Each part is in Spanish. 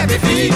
happy feet.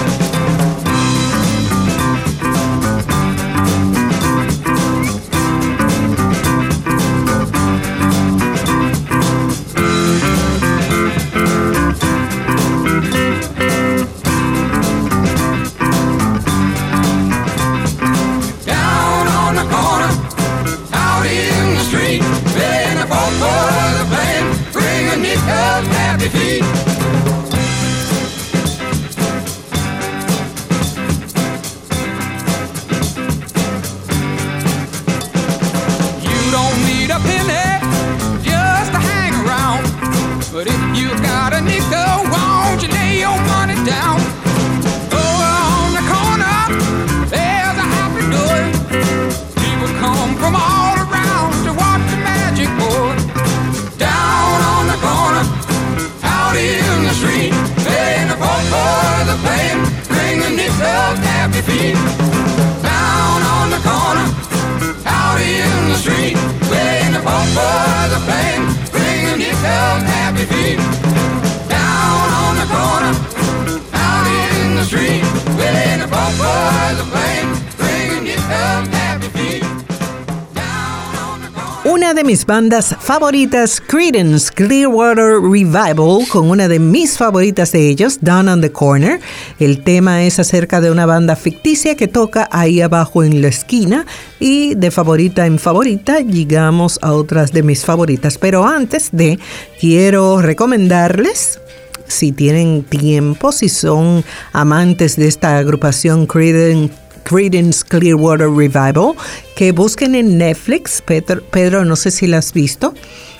Una de mis bandas favoritas, Creedence Clearwater Revival, con una de mis favoritas de ellos, Down on the Corner. El tema es acerca de una banda ficticia que toca ahí abajo en la esquina, y de favorita en favorita llegamos a otras de mis favoritas. Pero antes quiero recomendarles, si tienen tiempo, si son amantes de esta agrupación Creedence Clearwater Revival, que busquen en Netflix. Pedro, no sé si la has visto,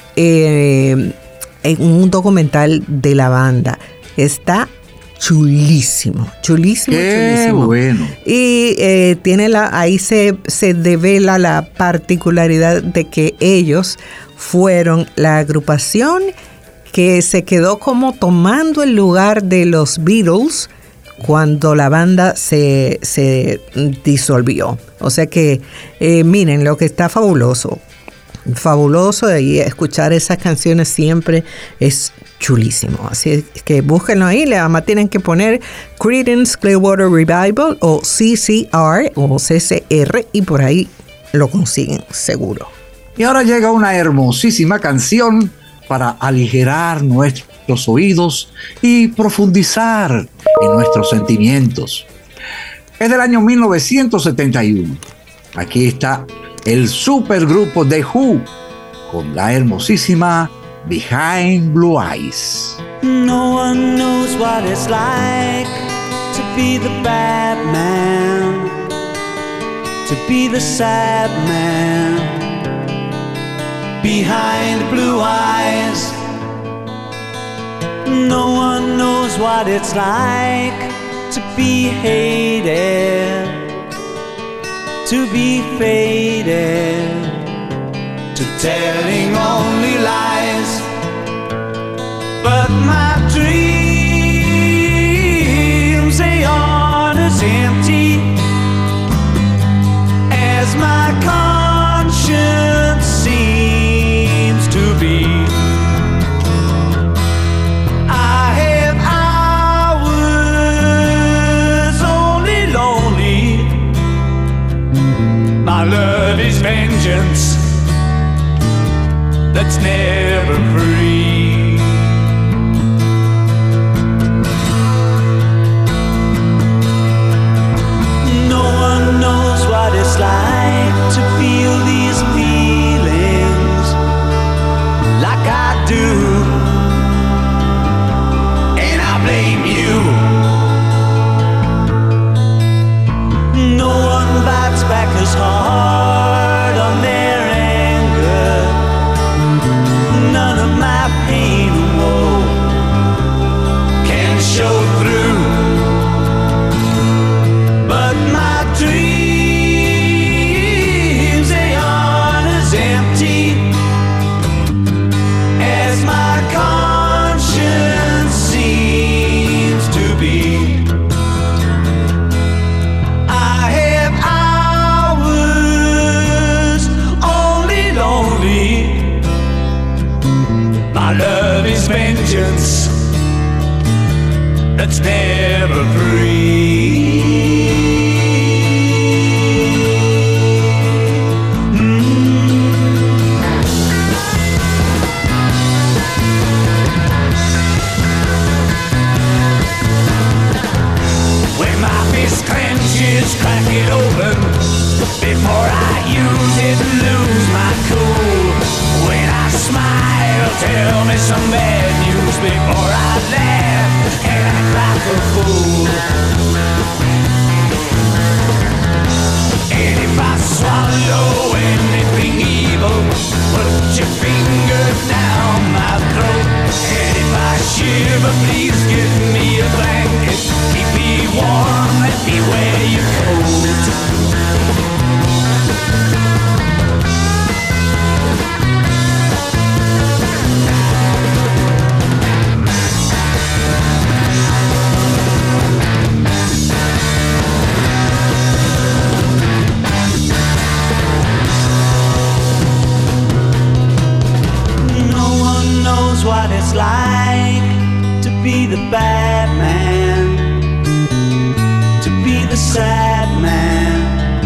un documental de la banda. Está chulísimo. Qué bueno. Y ahí se devela la particularidad de que ellos fueron la agrupación que se quedó como tomando el lugar de los Beatles cuando la banda se disolvió. O sea que miren, lo que está fabuloso, y escuchar esas canciones siempre es chulísimo. Así que búsquenlo ahí, además tienen que poner Creedence Clearwater Revival o CCR o CCR y por ahí lo consiguen seguro. Y ahora llega una hermosísima canción para aligerar nuestros oídos y profundizar en nuestros sentimientos. Es del año 1971. Aquí está el supergrupo The Who con la hermosísima Behind Blue Eyes. No one knows what it's like to be the bad man, to be the sad man behind blue eyes. No one knows what it's like to be hated, to be faded, to telling only lies. But my dreams, they aren't as empty as my conscience seems to be. I have hours only lonely. My love is vengeance that's never free. Knows what it's like to feel these feelings like I do, and I blame you. No one bites back as hard on their anger. None of my pain or woe can show through. But my dreams, they aren't as empty as my conscience seems to be. I have hours only lonely. My love is vengeance that's never ever breathe. When my fist clenches, crack it open before I use it, lose my cool. When I smile, tell me some bad news before I laugh and act like a fool. And if I swallow anything evil, put your finger down my throat. And if I shiver, please give me a blanket. Keep me warm, let me wear your coat. What it's like to be the bad man, to be the sad man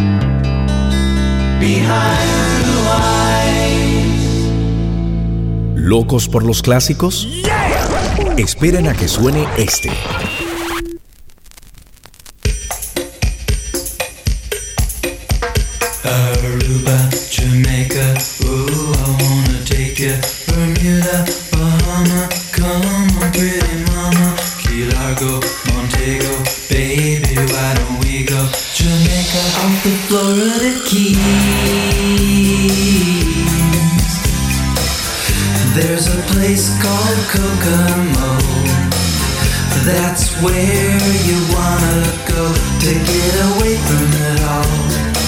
behind blue eyes. ¿Locos por los clásicos? Yeah. Esperen a que suene este. Aruba, Jamaica, ooh, I wanna take you. Bermuda, Bahama, come on pretty mama. Key Largo, Montego, baby, why don't we go? Jamaica, off the Florida Keys. There's a place called Kokomo. That's where you wanna go to get away from it all.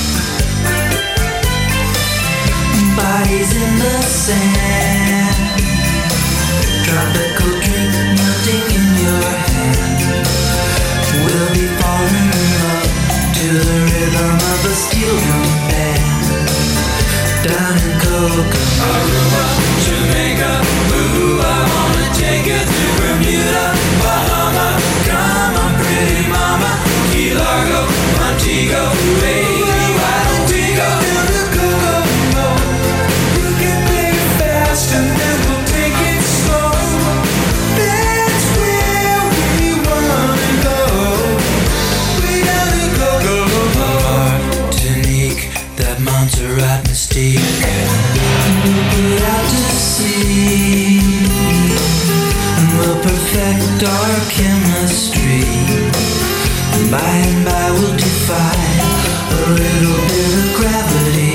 Bodies in the sand, tropical drink melting in your hand. We'll be falling in love to the rhythm of a steel drum band. Down in Kokomo, Aruba, Jamaica, ooh, I wanna take you to Bermuda, Bahama. Come on, pretty mama, Key Largo, Montego, baby, why don't we go to the Kokomo? We'll get big fast and then we'll take it slow. That's where we wanna go. We gotta go. Martinique, that Montserrat mystique. We'll put out to sea and we'll perfect our chemistry. By and by we'll defy a little bit of gravity.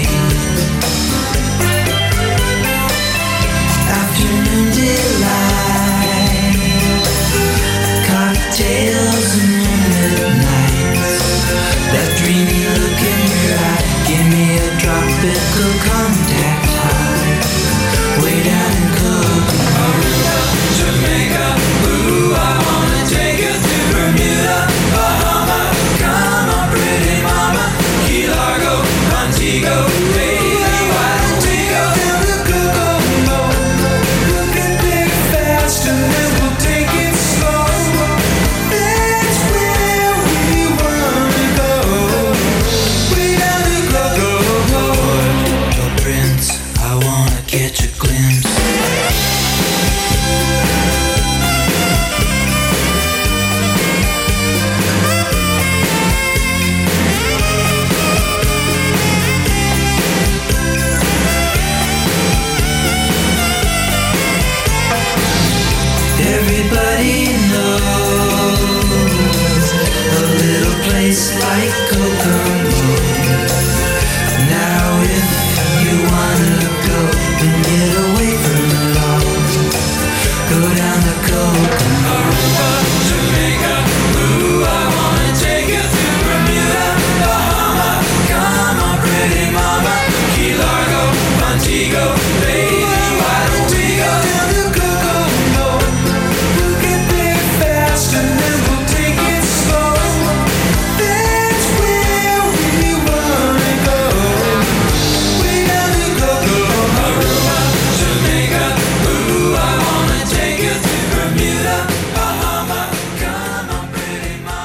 Afternoon delight, cocktails and moonlit nights. That dreamy look in your eye, give me a tropical contact high. Way down in Kokomo, Jamaica, ooh, I wanna take you to Bermuda, Bahama. Come on, pretty mama, Key Largo,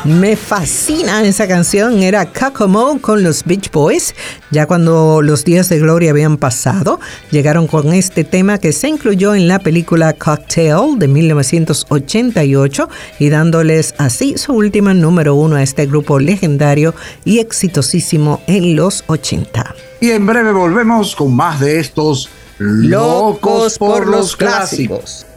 Me fascina esa canción, era Kokomo con los Beach Boys. Ya cuando los días de gloria habían pasado, llegaron con este tema que se incluyó en la película Cocktail de 1988 y dándoles así su última número 1 a este grupo legendario y exitosísimo en los 80. Y en breve volvemos con más de estos Locos por los Clásicos.